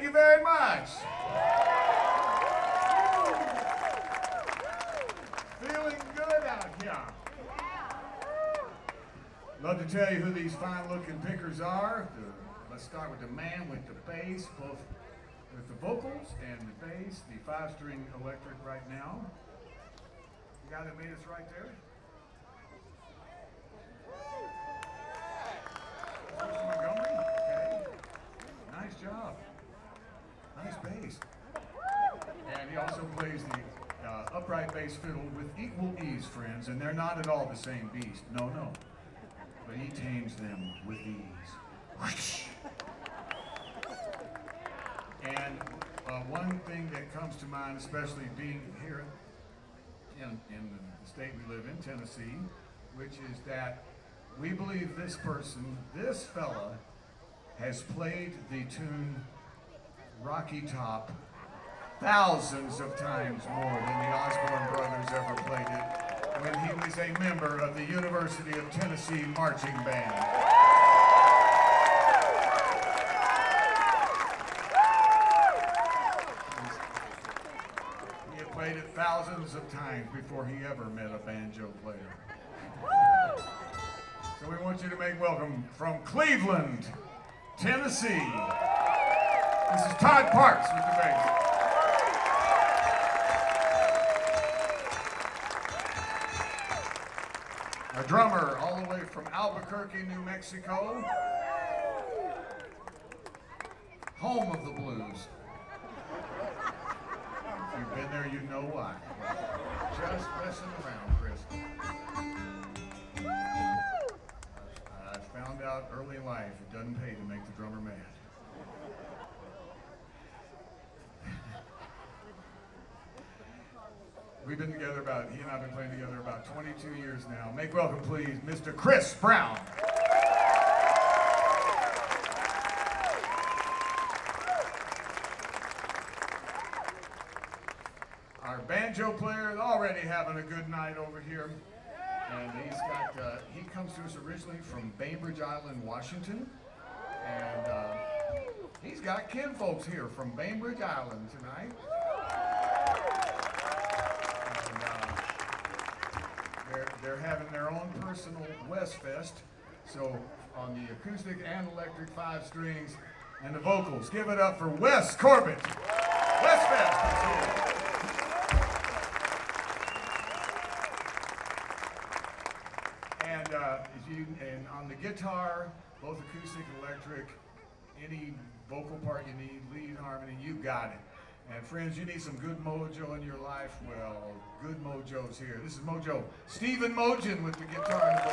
Thank you very much. Feeling good out here. Love to tell you who these fine-looking pickers are. Let's start with the man with the bass, both with the vocals and the bass, the 5-string electric right now. The guy that made us right there. Mr. Montgomery. Okay. Nice job. Nice bass. And he also plays the upright bass fiddle with equal ease, friends, and they're not at all the same beast. No, no. But he tames them with ease. Whoosh. And one thing that comes to mind, especially being here in the state we live in, Tennessee, which is that we believe this person, this fella, has played the tune Rocky Top thousands of times more than the Osborne brothers ever played it when he was a member of the University of Tennessee Marching Band. He had played it thousands of times before he ever met a banjo player. So we want you to make welcome from Cleveland, Tennessee. This is Todd Parks with the bass. A drummer all the way from Albuquerque, New Mexico. Home of the blues. If you've been there, you know why. Just messing around, Chris. I found out early in life it doesn't pay to make the drummer mad. We've been together he and I have been playing together about 22 years now. Make welcome, please, Mr. Chris Brown. Our banjo player is already having a good night over here. And he comes to us originally from Bainbridge Island, Washington. And he's got kinfolks here from Bainbridge Island tonight. They're having their own personal West Fest. So on the acoustic and electric 5 strings and the vocals, give it up for Wes Corbett. West Fest is here. And on the guitar, both acoustic and electric, any vocal part you need, lead harmony, you got it. And friends, you need some good mojo in your life. Well, good mojo's here. This is Mojo. Stephen Mojan with the guitar and the